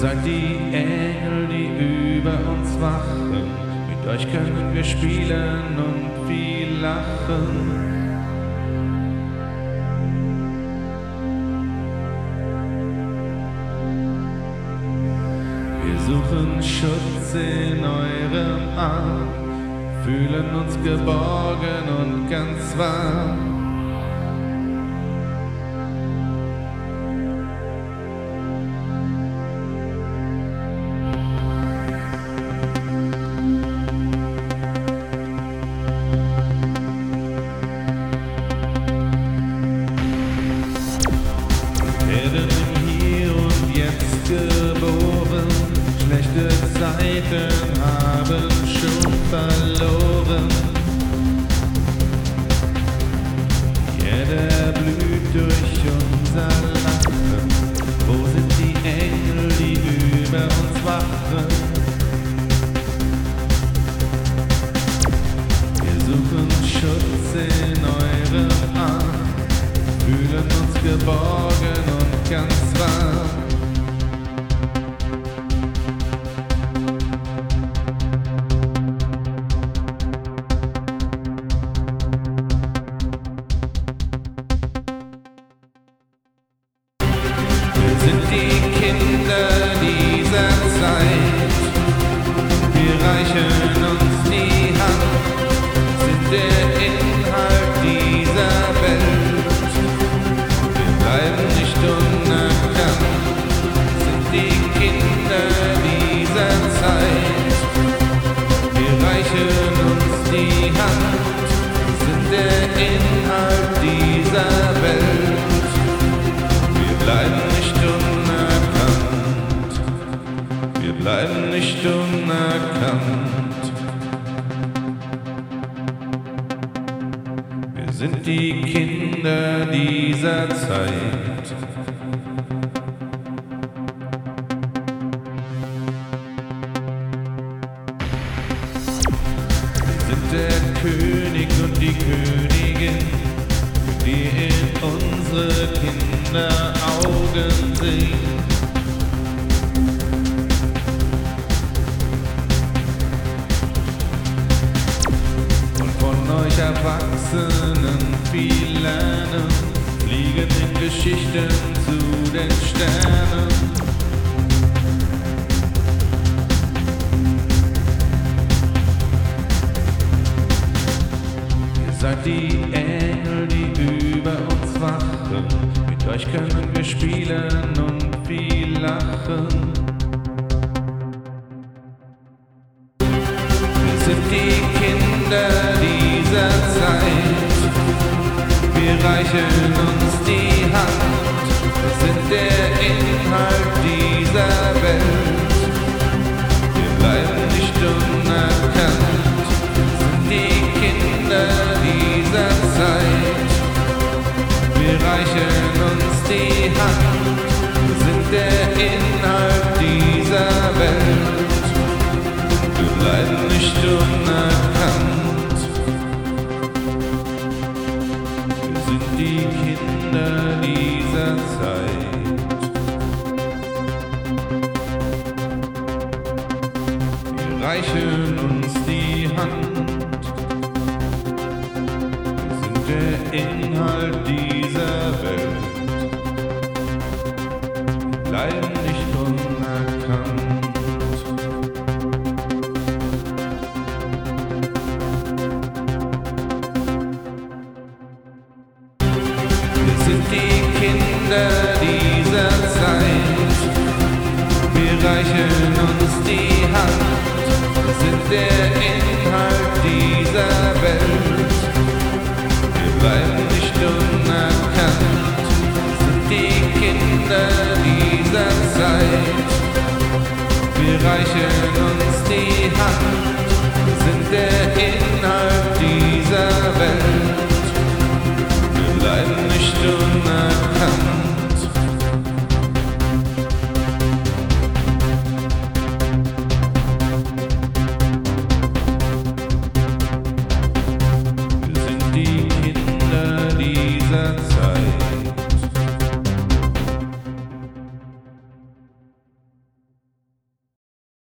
Seid die Engel, die über uns wachen. Mit euch können wir spielen und viel lachen. Wir suchen Schutz in eurem Arm, fühlen uns geborgen und ganz warm. Schlechte Zeiten haben schon verloren. Jeder blüht durch unser Lachen. Wo sind die Engel, die über uns wachen? Wir suchen Schutz in eurem Arm, fühlen uns geborgen und ganz warm. Wir sind die Kinder dieser Zeit, wir reichen uns die Hand, sind der Inhalt dieser Welt, wir bleiben nicht unerkannt, sind die Kinder dieser Zeit, wir reichen uns die Hand, sind der Inhalt dieser Welt, wir bleiben nicht unerkannt, wir bleiben nicht unerkannt. Wir sind die Kinder dieser Zeit. Wir sind der König und die Königin, die in unsere Kinderaugen sehen. Und von euch Erwachsenen viel lernen, fliegen in Geschichten zu den Sternen. Ihr seid die Engel, die über uns wachen. Mit euch können wir spielen und viel lachen. Wir sind die Kinder dieser Zeit, wir reichen uns die Hand, wir sind der Inhalt dieser Welt, wir bleiben nicht unerkannt, sind die Kinder dieser Zeit, wir reichen uns die Hand, wir sind der Inhalt dieser Welt, wir bleiben nicht unerkannt. Wir sind die Kinder dieser Zeit. Wir reichen uns die Hand. Wir sind der Inhalt dieser Welt. Wir bleiben nicht unerkannt. Wir sind die Kinder dieser Zeit, wir reichen uns die Hand, wir sind der